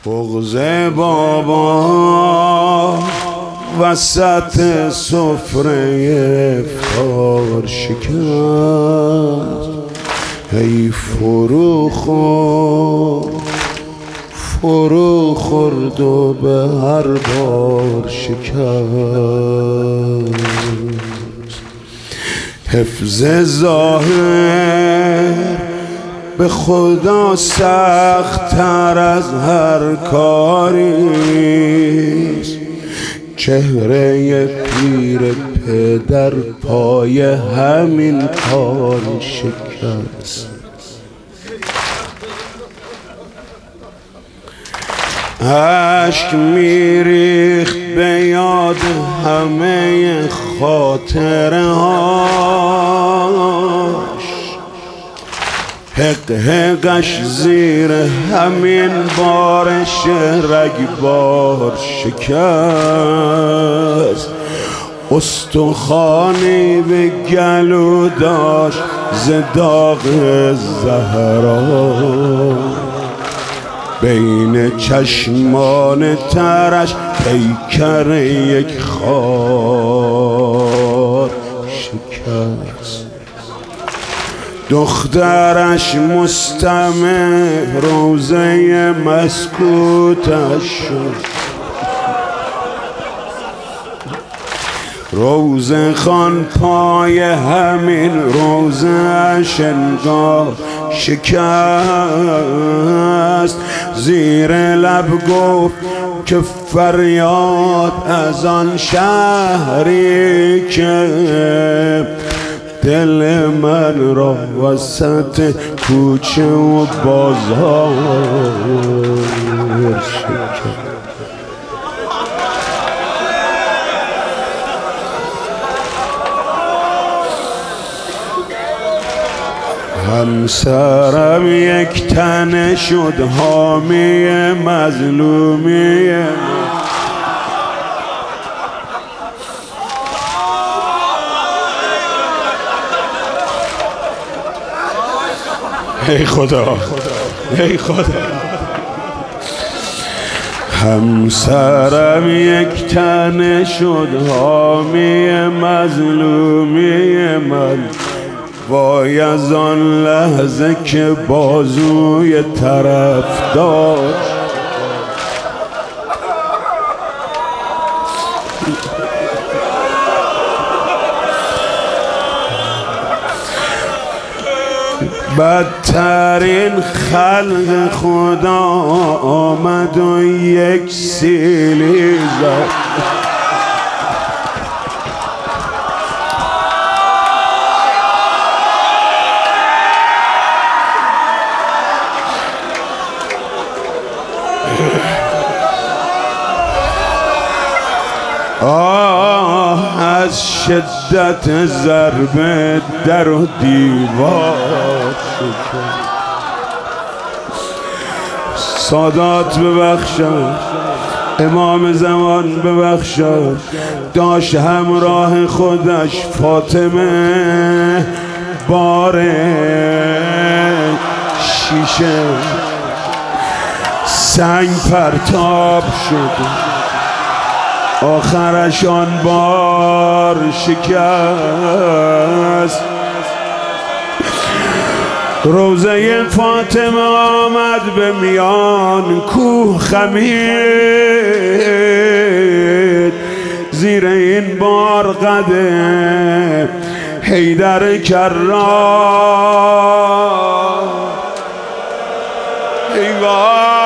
بغض بابا وسط سفره افطار شکست، ای فرو خورد و به هر بار شکست. حفظ ظاهر به خدا سخت تر از هر کاریست، چهره پیر پدر پای همین کار شکست. اشک میریخت به یاد همه خاطره هاش، حقش زیر همین بارش رگبار شکست. استخوانی به گلو داشت ز داغ زهرا، بین چشمان ترش پیکر یک خار شکست. دخترش مستمع روزه مسکوتش شد، روزه خان پای همین روزش انگار شکست. زیر لب گفت که فریاد از آن شهری که دل من را وسط کوچه و بازار شکست. همسرم یک تنه شد حامی مظلومی، ای خدا ای خدا. همسرم یک تنه شد حامی مظلومی من، وای از آن لحظه که بازوی طرف داشت بدترین خلق خدا آمد و یک سیلی زد. از شدت ضربه در و دیوار شکست. سادات ببخشد، امام زمان ببخشد، داشت همراه خودش فاطمه بار شیشه سنگ پرتاب شد، آخرش آن بار شکست. روزه فاطمه آمد به میان کوه خمید، زیر این بار قده حیدر کرار. ای وای